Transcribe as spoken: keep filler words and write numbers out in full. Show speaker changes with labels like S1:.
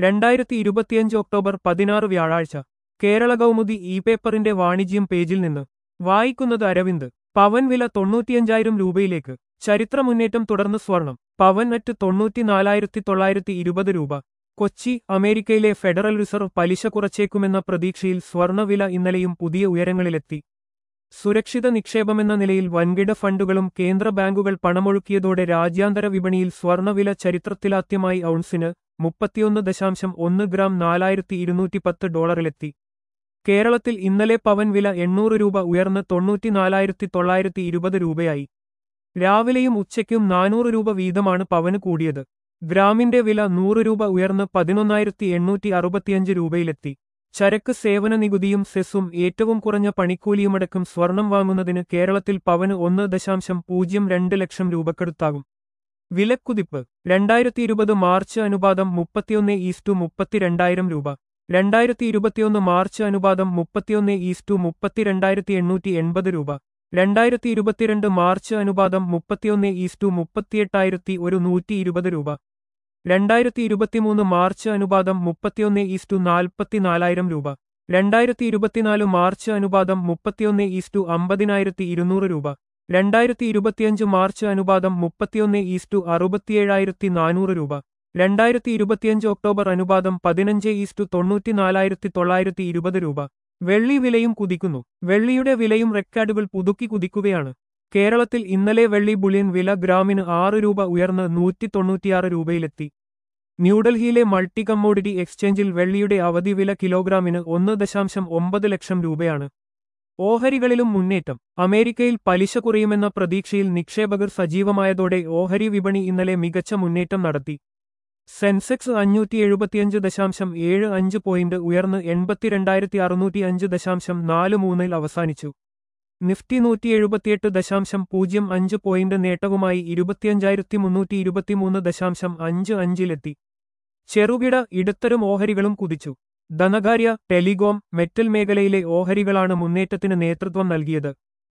S1: രണ്ടായിരത്തി ഇരുപത്തിയഞ്ച് ഒക്ടോബർ പതിനാറ് വ്യാഴാഴ്ച കേരള കൗമുദി ഇ പേപ്പറിന്റെ വാണിജ്യം പേജിൽ നിന്ന് വായിക്കുന്നത് അരവിന്ദ്. പവൻ വില തൊണ്ണൂറ്റിയഞ്ചായിരം രൂപയിലേക്ക്. ചരിത്രമുന്നേറ്റം തുടർന്ന് സ്വർണം. പവൻ അറ്റ് തൊണ്ണൂറ്റിനാലായിരത്തി തൊള്ളായിരത്തി ഇരുപത് രൂപ. കൊച്ചി. അമേരിക്കയിലെ ഫെഡറൽ റിസർവ് പലിശ കുറച്ചേക്കുമെന്ന പ്രതീക്ഷയിൽ സ്വർണവില ഇന്നലെയും പുതിയ ഉയരങ്ങളിലെത്തി. സുരക്ഷിത നിക്ഷേപമെന്ന നിലയിൽ വൻകിട ഫണ്ടുകളും കേന്ദ്ര ബാങ്കുകൾ പണമൊഴുക്കിയതോടെ രാജ്യാന്തര വിപണിയിൽ സ്വർണവില ചരിത്രത്തിലാദ്യമായി ഔൺസിന് മുപ്പത്തിയൊന്ന് ദശാംശം ഒന്ന് ഗ്രാം നാലായിരത്തി ഇരുന്നൂറ്റി പത്ത് ഡോളറിലെത്തി. കേരളത്തിൽ ഇന്നലെ പവൻ വില എണ്ണൂറ് രൂപ ഉയർന്ന് തൊണ്ണൂറ്റിനാലായിരത്തി തൊള്ളായിരത്തി ഇരുപത് രൂപയായി. രാവിലെയും ഉച്ചയ്ക്കും നാനൂറ് രൂപ വീതമാണ് പവന് കൂടിയത്. ഗ്രാമിന്റെ വില നൂറ് രൂപ ഉയർന്ന് പതിനൊന്നായിരത്തി എണ്ണൂറ്റി അറുപത്തിയഞ്ച് രൂപയിലെത്തി. ചരക്ക് സേവന നികുതിയും സെസ്സും ഏറ്റവും കുറഞ്ഞ പണിക്കൂലിയുമടക്കം സ്വർണം വാങ്ങുന്നതിന് കേരളത്തിൽ പവന് ഒന്ന് ദശാംശം പൂജ്യം രണ്ട് ലക്ഷം രൂപക്കടുത്താകും. വിലക്കുതിപ്പ്. രണ്ടായിരത്തി ഇരുപത് മാർച്ച് അനുപാതം മുപ്പത്തിയൊന്ന് ഈസ്റ്റു മുപ്പത്തിരണ്ടായിരം രൂപ. രണ്ടായിരത്തി ഇരുപത്തിയൊന്ന് മാർച്ച് അനുപാതം മുപ്പത്തിയൊന്ന് ഈസ്റ്റു മുപ്പത്തിരണ്ടായിരത്തി എണ്ണൂറ്റി എൺപത് രൂപ. രണ്ടായിരത്തി ഇരുപത്തിരണ്ട് മാർച്ച് അനുപാതം മുപ്പത്തിയൊന്ന് ഈസ്റ്റു മുപ്പത്തിയെട്ടായിരത്തി ഒരു നൂറ്റി ഇരുപത് രൂപ. രണ്ടായിരത്തി ഇരുപത്തിമൂന്ന് മാർച്ച് അനുപാതം മുപ്പത്തിയൊന്ന് ഈസ്റ്റു നാൽപ്പത്തിനാലായിരം രൂപ. രണ്ടായിരത്തി ഇരുപത്തിനാല് മാർച്ച് അനുപാതം മുപ്പത്തിയൊന്ന് ഈസ്റ്റു അമ്പതിനായിരത്തി ഇരുന്നൂറ് രൂപ. രണ്ടായിരത്തി ഇരുപത്തിയഞ്ച് മാർച്ച് അനുപാതം മുപ്പത്തിയൊന്ന് ഈസ്റ്റു അറുപത്തിയേഴായിരത്തി നാനൂറ് രൂപ. രണ്ടായിരത്തി ഇരുപത്തിയഞ്ച് ഒക്ടോബർ അനുപാതം പതിനഞ്ച് ഈസ്റ്റു തൊണ്ണൂറ്റിനാലായിരത്തി തൊള്ളായിരത്തി ഇരുപത് രൂപ. വെള്ളി വിലയും കുതിക്കുന്നു. വെള്ളിയുടെ വിലയും റെക്കോർഡുകൾ പുതുക്കി കുതിക്കുകയാണ്. കേരളത്തിൽ ഇന്നലെ വെള്ളി ബുള്ളിയൻ വില ഗ്രാമിന് ആറ് രൂപ ഉയർന്ന് നൂറ്റി തൊണ്ണൂറ്റിയാറ് രൂപയിലെത്തി. ന്യൂഡൽഹിയിലെ മൾട്ടി കമ്മോഡിറ്റി എക്സ്ചേഞ്ചിൽ വെള്ളിയുടെ അവധി വില കിലോഗ്രാമിന് ഒന്ന് ദശാംശം ഒമ്പത് ലക്ഷം രൂപയാണ്. ഓഹരികളിലും മുന്നേറ്റം. അമേരിക്കയിൽ പലിശ കുറയുമെന്ന പ്രതീക്ഷയിൽ നിക്ഷേപകർ സജീവമായതോടെ ഓഹരി വിപണി ഇന്നലെ മികച്ച മുന്നേറ്റം നടത്തി. സെൻസെക്സ് അഞ്ഞൂറ്റി എഴുപത്തിയഞ്ച് ദശാംശം ഏഴ് അഞ്ച് പോയിന്റ് ഉയർന്ന് എൺപത്തിരണ്ടായിരത്തി അറുന്നൂറ്റി അഞ്ച് ദശാംശം നാല് മൂന്നിൽ അവസാനിച്ചു. നിഫ്റ്റി നൂറ്റി എഴുപത്തിയെട്ട് ദശാംശം പൂജ്യം അഞ്ച് പോയിന്റ് നേട്ടവുമായി ഇരുപത്തിയഞ്ചായിരത്തി മുന്നൂറ്റി ഇരുപത്തിമൂന്ന് ദശാംശം അഞ്ച് അഞ്ചിലെത്തി. ചെറുകിട ഇടത്തരം ഓഹരികളും കുതിച്ചു. ധനകാര്യ, ടെലികോം, മെറ്റൽ മേഖലയിലെ ഓഹരികളാണ് മുന്നേറ്റത്തിന് നേതൃത്വം നൽകിയത്.